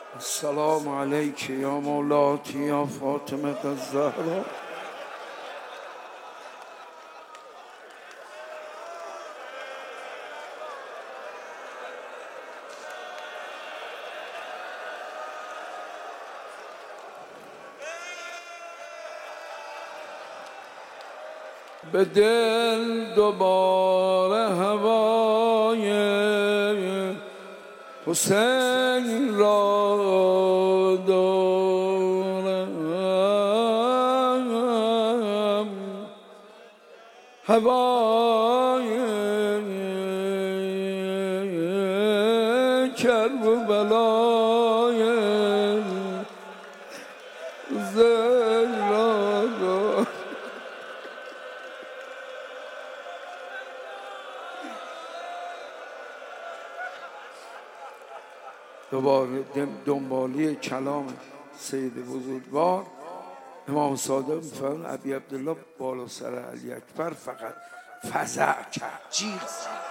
السلام علیک یا مولاتی یا فاطمه الزهرا. به دل دوباره هوای حسین را دارم، هوای کرب و بلای زین را دارم. دوباره دنبالی کلام سید بزرگوار امام صادق می‌فرمایند ابی عبدالله بالا سر علی اکبر فقط فزع کرد، جیغ زد.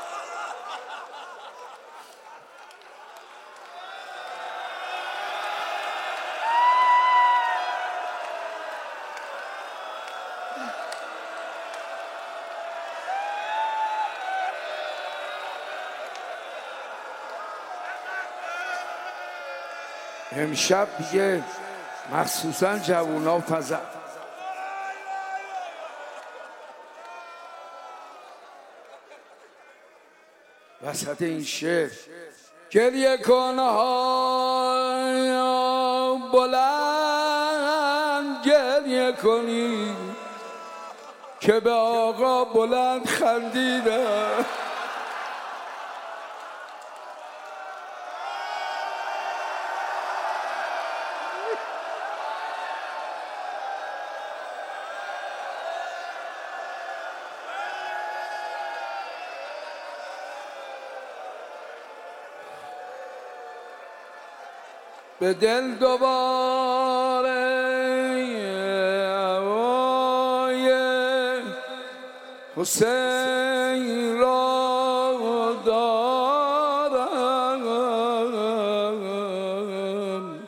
امشب دیگه مخصوصا جوونا فزع. وسط این شعر گریه کن های بلند، گریه کنی که به آقا بلند خندیده. به دل دوباره هوای حسین را دارم،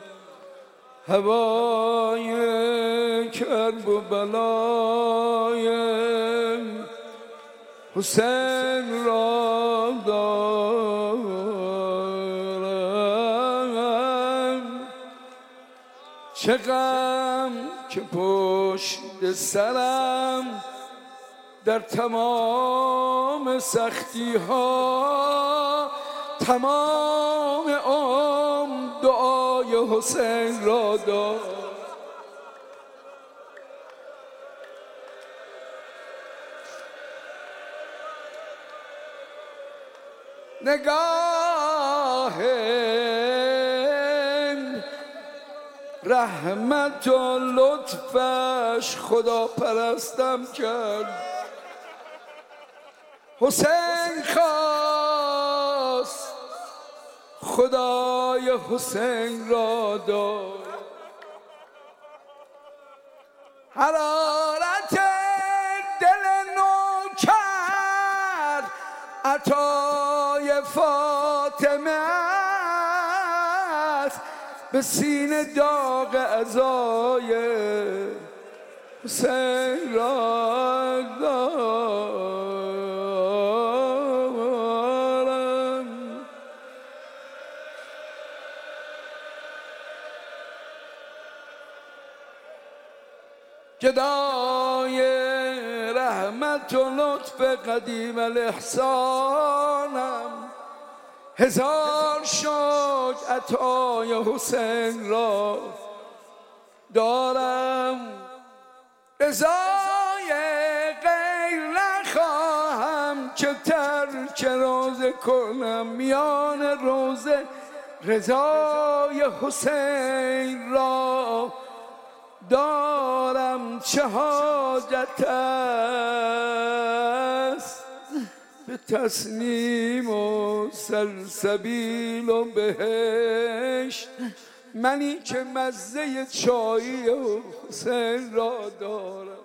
هوای کرب و بلای حسین را دارم. چه غم که پشت سرم در تمام سختی ها، تمام عمر دعای حسین را داد. نگاه رحمت و لطفش خدا پرستم کرد. حسین خواست خدای حسین را داد. حرارت دل نوکر عطای فاطمه است، به سینه داغ عزای حسین را دارم. گدای رحمت و لطف قدیم الاحسانم، هزار شکر عطای حسین را دارم. رضای غیر نخواهم که ترک روزه کنم، میان روزه رضای حسین را دارم. چه حاجت است به تسلیم و سلسبیل و بهشت، منی که مزه چایی حسین را دارم.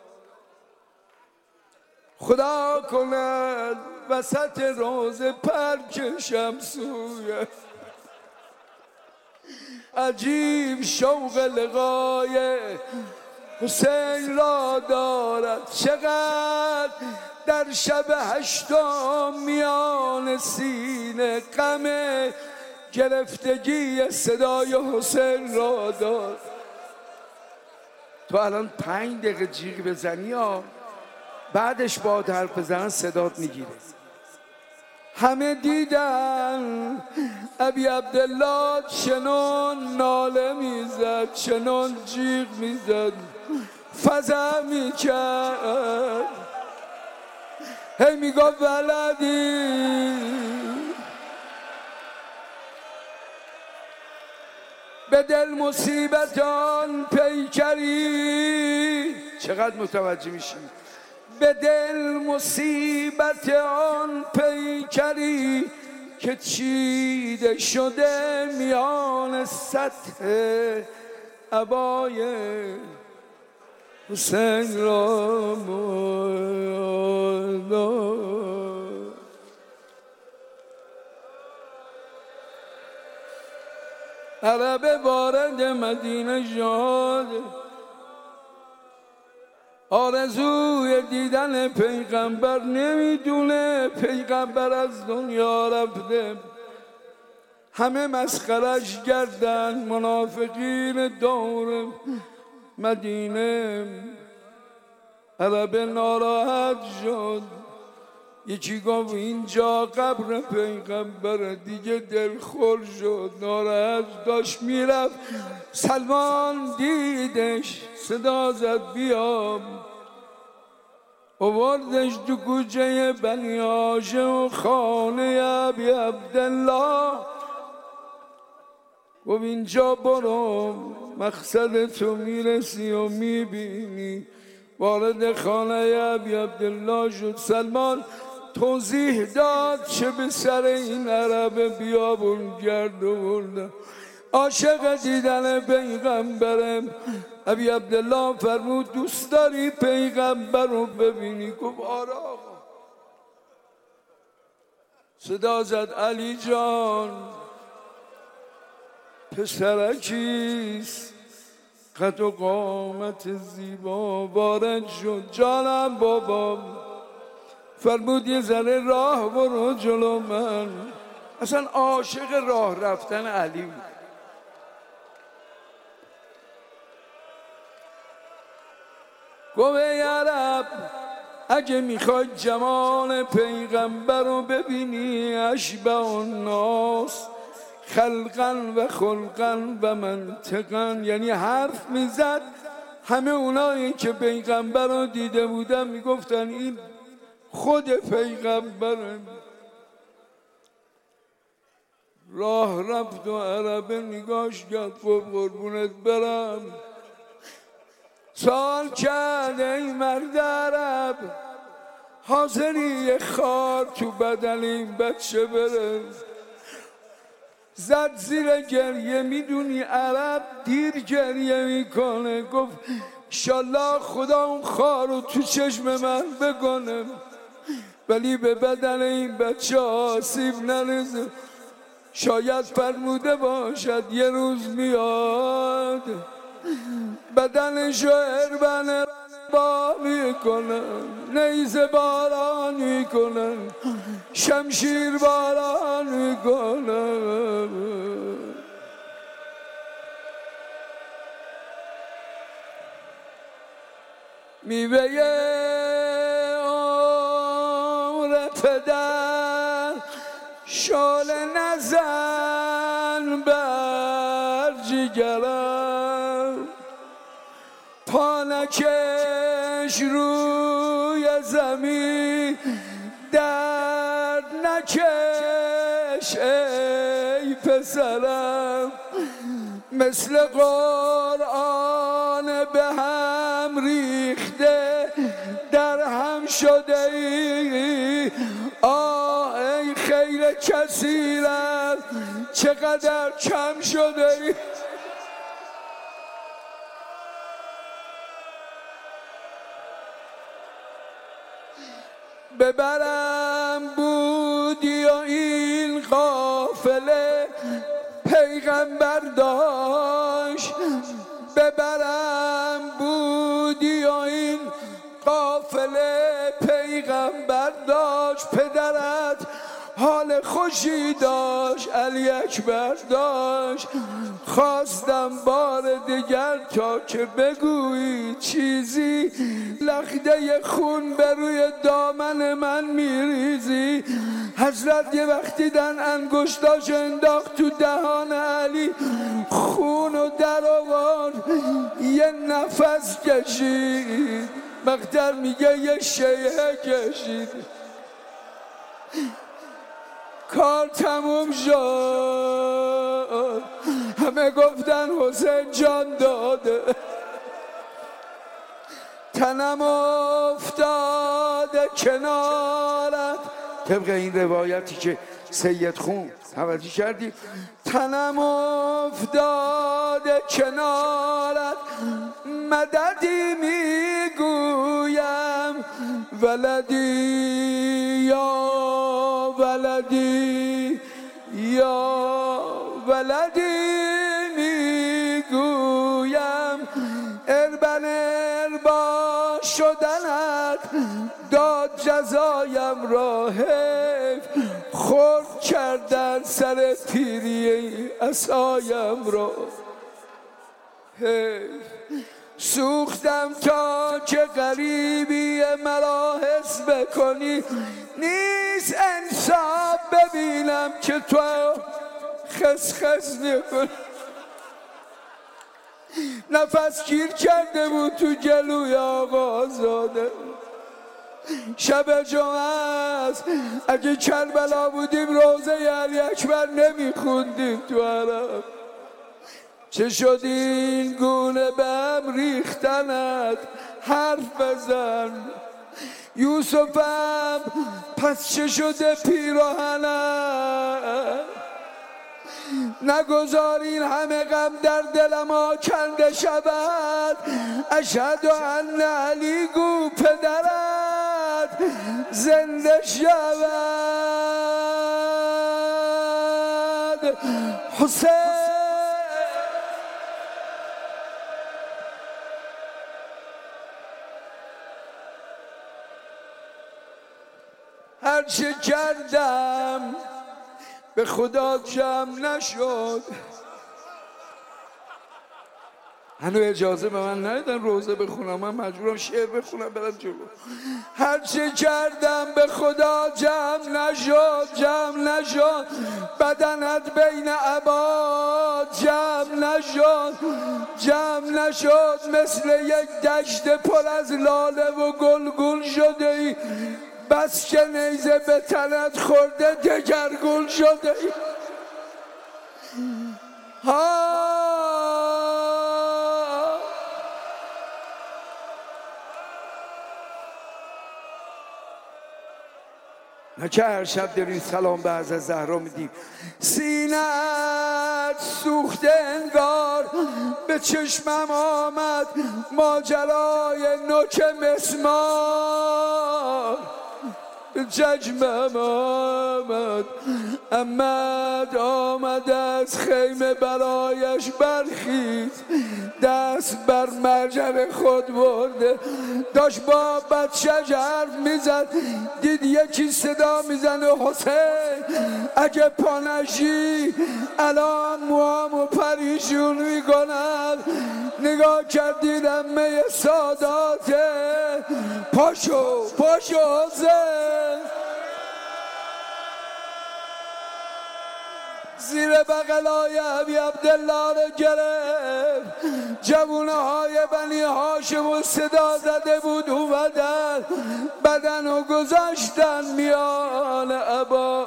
خدا کند وسط روز پر کشم سوی عجیب شوق لقای حسین را دارد، چقدر در شب هشتم میان سینه غم گرفتگی صدای حسین را دارد. تو الان 5 دقیقه جیغ بزنی ها، بعدش با حرف بزنن صدات میگیره. همه دیدن ابی عبدالله چنان ناله میزد، چنان جیغ میزد، فزع میکرد، هی میگفت ولدی به دل مصیبتان پیکری. چقدر متوجه میشی؟ به دل مصیبت آن پیکری که چیده شده میان سطح عبای حسین را عرب وارد مدینه شد، آرزوی دیدن پیغمبر، نمیدونه پیغمبر از دنیا رفته. همه مسخرش کردن، منافقین دور مدینه. عرب ناراحت شد، یکی گفت اینجا قبر پیغمبر، دیگه دلخور شد، ناراحت داشت میرفت. سلمان دیدش، صدا زد بیام، آوردش تو کوچه بنی هاشم خانه ابی عبدالله. گفت اینجا برو، مقصد تو میرسی و میبینی. وارد خانه ابی عبدالله شد. سلمان توضیح داد چه به سر این عرب بیابون گرد آوردن، عاشق دیدن پیغمبرم. ابی عبدالله فرمود دوست داری پیغمبر رو ببینی؟ گفت آره آقا. صدا زد علی جان، پسرکیست قد و قامت زیبا. وارد شد. جانم بابا. فرمود یه ذره راه برو جلو من. اصلا عاشق راه رفتن علی بود. گفت ای عرب، اگه میخوای جمال پیغمبر رو ببینی، اشبه الناس خلقا و خلقا و منطقا، یعنی حرف میزد. همه اونایی که پیغمبر رو دیده بودن میگفتن این خود پیغمبره. راه رفت و عربه نگاش کرد، گفت قربونت برم. سوال کرد ای مرد عرب، حاضری یه خار تو بدن این بچه بره؟ زد زیر گریه. میدونی عرب دیر گریه میکنه. گفت انشالله خدا اون خار رو تو چشم من بکنه، ولی به بدن این بچه آسیب نرسه. شاید فرموده باشد یه روز میاد بدنشو اربن با میکنن، نیزه باران میکنن، شمشیر باران میکنن. میوه عمرت در شال نزن بر جگرم، پانکش روی زمین درد نکش ای پسرم. مثل قرآن به هم ریخته در هم شده ای. آه ای خیر کثیرم چقدر کم شده ای. ببرم بودی و این قافله پیغمبر پیغمبر داشت ببرم بودی و این قافله پیغمبر داشت. پدرت حال خوشی داشت علی اکبر داشت. خواستم بار دیگر تا که بگویی چیزی، لخته خون بر روی دامن من میریزی. حضرت یه وقتی دن انگشتاش انداخت تو دهان علی، خونو در آورد یه نفس کشید. مقدر میگه یه شیهه کشید. کار تموم شد. همه گفتن حسین جان داده. تنم افتاده کنارت، طبق این روایتی که سید خون توجه کردی. تنم افتاده کنارت، مددی میگویم ولدی یا ولدی یا ولدی میگویم. اربن اربا شدنت داد جزایم را، حیف خرد کردن سر پیری عصایم را. حیف سوختم تا که غریبی مرا حس بکنی. نیست انصاف ببینم که تو خسخس نکنی. نفس گیر کرده بود تو جلوی آقازاده. شب جمعه اگه کربلا بودیم روزه علی اکبر نمیخوندیم تو عرب. چه شد این گونه به هم ریختنت، حرف بزن یوسفم پس چه شده پیراهنت. نگذارین همه غم در دلم آکنده شود. اشهد ان علی گو پدرت زنده شود. حسین هرچه کردم به خدا جمع نشد. هنو اجازه به من ندادن روزه بخونم، من مجبورم شعر بخونم برم جلو. هرچه کردم به خدا جمع نشد، جمع نشد. بدنت بین عباد جمع نشد، جمع نشد. مثل یک دشت پر از لاله و گلگون شده ای، بس که نیزه به تنت خورده دگرگون شده ای. نه که هر شب داریم سلام به حضرت زهرا میدیم. سینه‌ات سوخته انگار به چشمم آمد ماجرای نوک مسمار. به چشمم آمد احمد آمد از خیمه برایش برخیز. دست بر مرجع خود برده داشت با بچه‌ش حرف میزد. دید یکی صدا میزنه حسین اگه پانشی الان موامو پریشون میکنم. نگاه کردید امه ساداته. پاشو پاشو حسین. زیر بغلای ابی عبدالله رو گرفت. جوونه های بنی هاشم صدا زده بود اومدن. بدن رو گذاشتن میان ابا.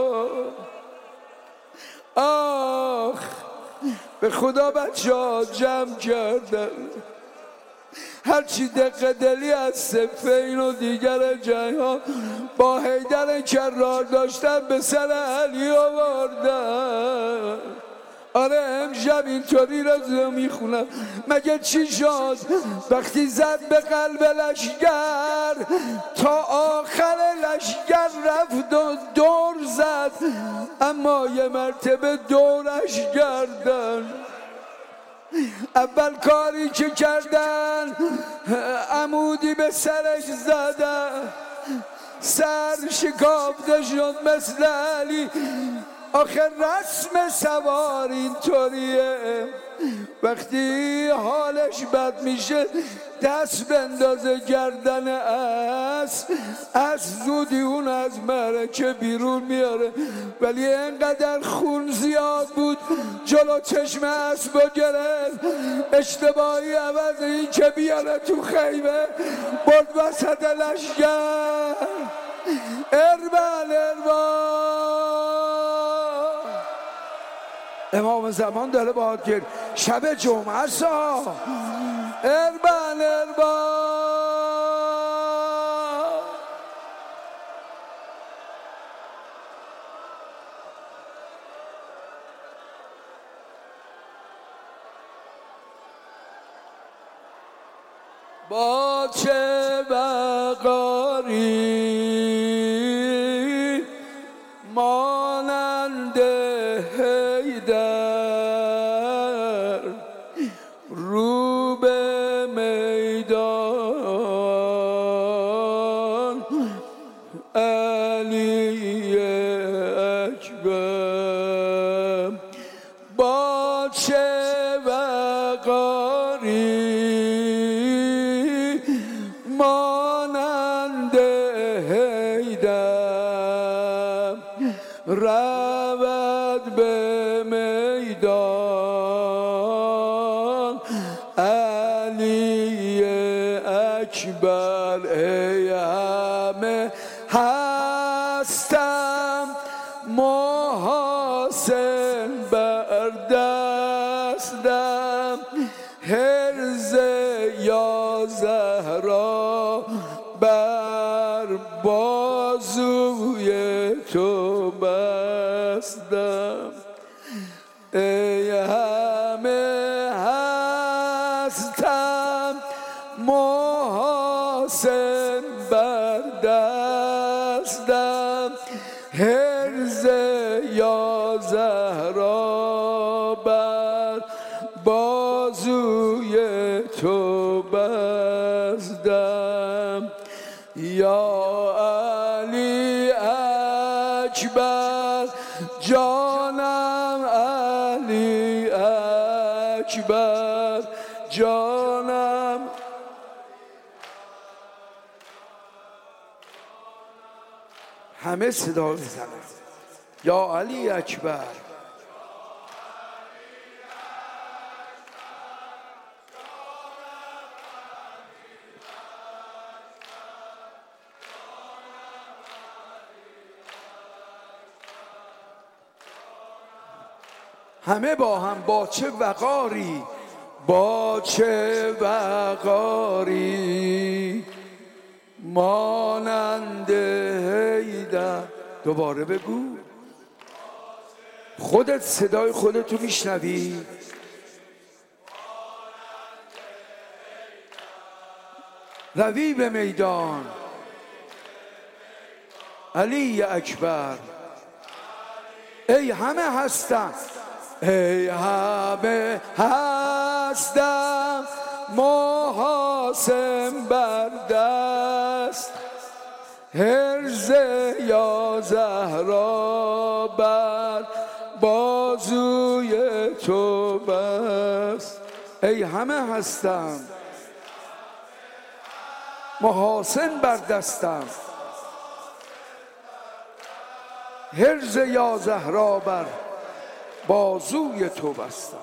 آخ به خدا بچه ها جمع کردن. هرچی دق دلی از صفین و دیگر جنگ ها با حیدر کرار داشتن به سر علی آوردن. آره امشب اینطوری رو میخونم. مگه چی شد وقتی زد به قلب لشگر، تا آخر لشگر رفت و دور زد، اما یه مرتبه دورش کردن. اول کاری که کردن عمودی به سرش زدن، سر شکافته شد مثل علی. آخر رسم سوار اینطوریه، وقتی حالش بد میشه دست بندازه گردن اسب زودی اون از معرکه بیرون میاره. ولی اینقدر خون زیاد بود جلو چشم اسب گرفت، اشتباهی عوض این که بیاره تو خیمه برد وسط لشگر. اربن امام زمان داره باید گرد شب جمعه سا. اربن با چه وقاری مانند حیدر رو به میدان علی اکبر. با چه وقاری مانند حیدر رود به میدان علی اکبر. ای همه هستم محاسن بر دستم، حرز یا زهرا بر بازوی تو بستم. ای همه هستم محاسن بر دستم، حرز یا زهرا بر بازوی تو بستم. یا علی اکبر جانم، علی اکبر جانم. همه صدا بزنن یا علی اکبر. همه با هم با چه وقاری، با چه وقاری مانند حیدر. دوباره بگو، خودت صدای خودتو میشنوی؟ روی به میدان علی اکبر. ای همه هستم، ای همه هستم محاسن بر دست، حرز یا زهرا بر بازوی تو بست. ای همه هستم محاسن بر دستم، حرز یا زهرا بر بازوی تو بستم.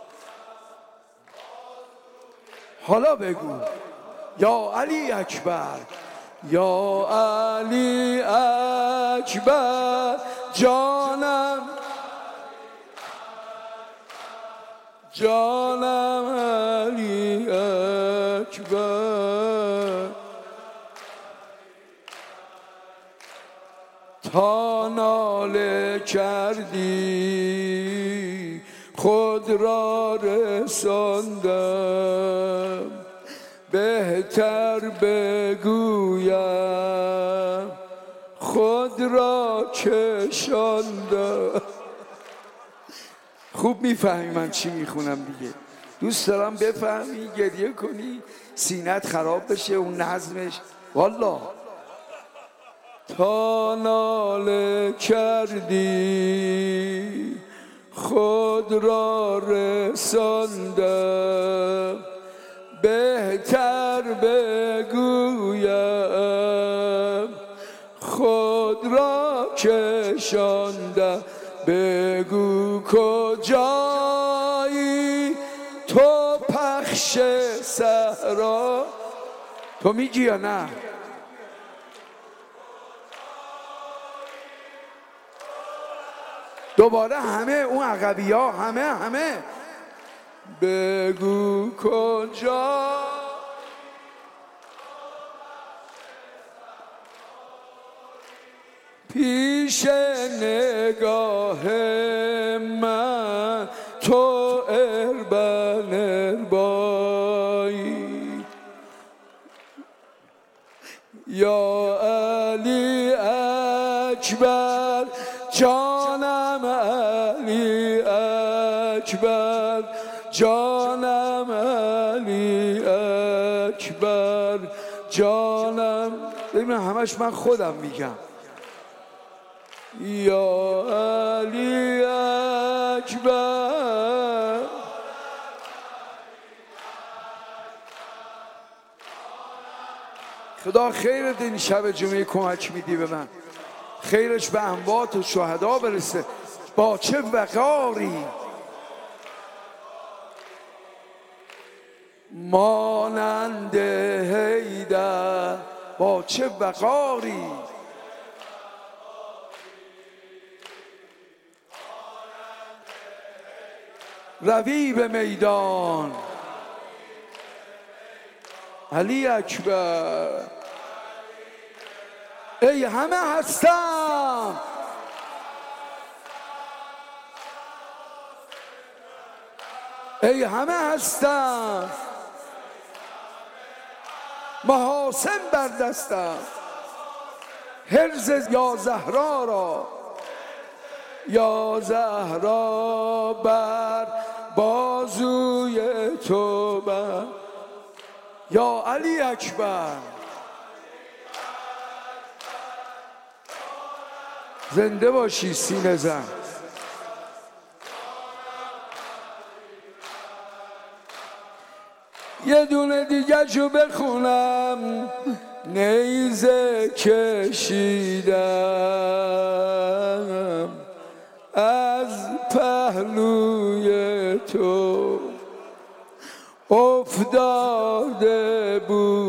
حالا بگو یا علی اکبر، یا علی اکبر جانم، جانم علی اکبر. تا ناله کردی خود را رساندم، بهتر بگویم خود را کشاندم. خوب میفهمی من چی میخونم دیگه. دوست دارم بفهمی، گریه کنی، سینت خراب بشه اون نظمش. والله تا ناله کردی خود را رساندم، بهتر بگویم خود را کشاندم. بگو کجایی تو پخش صحرا؟ تو میگی یا نه؟ دوباره همه اون عقبی ها، همه بگو کجا پیش نگاه من تو اربن اربایی. یا علی اکبر جانم، علی اکبر جانم، علی اکبر جانم. ببین همش من خودم میگم. یا علی اکبر. خدا خیرت این شب جمعه کمک میدی به من، خیرش به اموات و شهدا برسه. با چه وقاری مانند حیدر، با چه وقاری روی به میدان. علی اکبر. ای همه هستم، ای همه هستم، محاسن بر دستم، حرز یا زهرا را، یا زهرا بر بازوی تو بر. یا علی اکبر. زنده باشی سینه زن. یه دونه دیگه جو بخونم. نیزه کشیدم از پهلوی تو، افتاده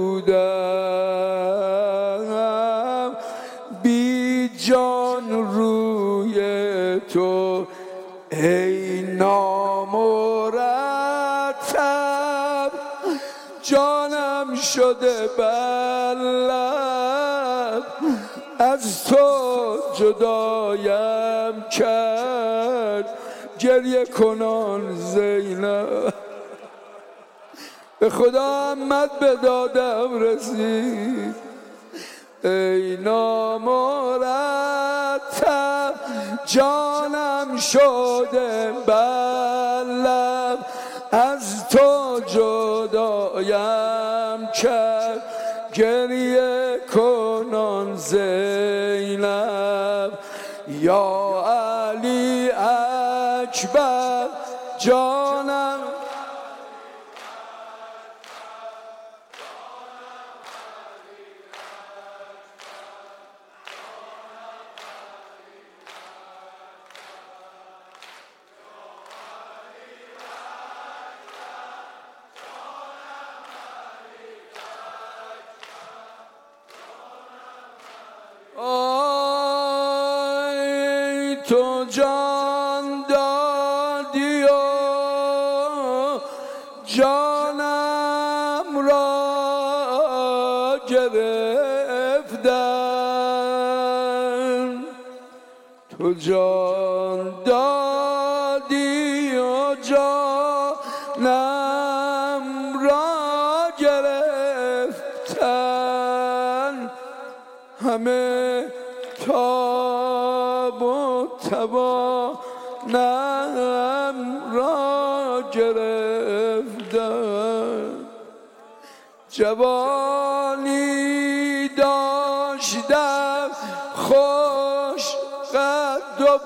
بودم بی جان روی تو. ای نامرتب جانم شده بر لب، از تو جدایم کرد گریه کنان زینب. به خدا احمد به دادم رسید. ای نامرتب جانم شده بر لب، از تو جدایم کرد گریه کنان زینب. یا علی اکبر جانم. آی تو جان دادی و جانم را گرفتن، تو جان دادی و جانم را گرفتن، همه تاب و توانم را گرفتن. جوانی داشتم خوش قد و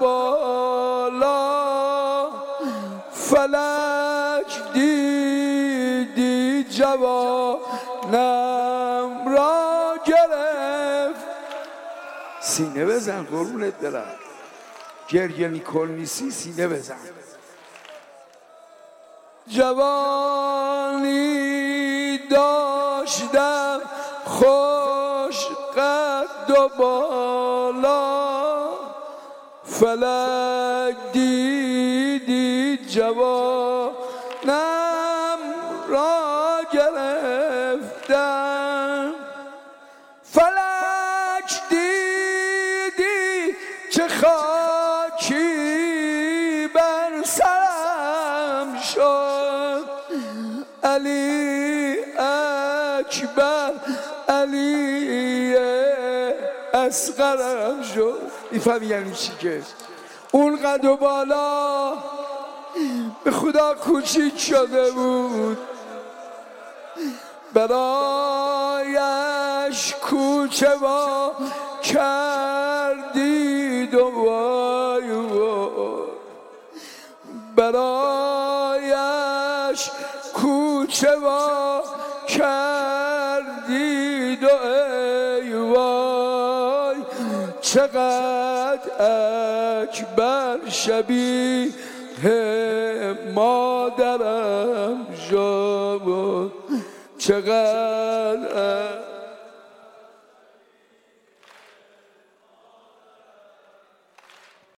بالا، فلک دیدی جوانم را گرفت. سینه بزن قربونت برم، گریه نیکل نیستی، سینه بزن. جوانی داشتم خوش قد و بالا، فلک دیدی جوانم را گرفتم. فلک دیدی چه خاکی بر سرم شد، علی اکبر علی اصغرم شد. میفهمی یعنی چی؟ که اون قد و بالا به خدا کوچیک شده بود، برایش کوچه وا کردید و وای وای، برایش کوچه وا کردید و ای وای، چقدر اکبر شبیه مادرم شد، چقدر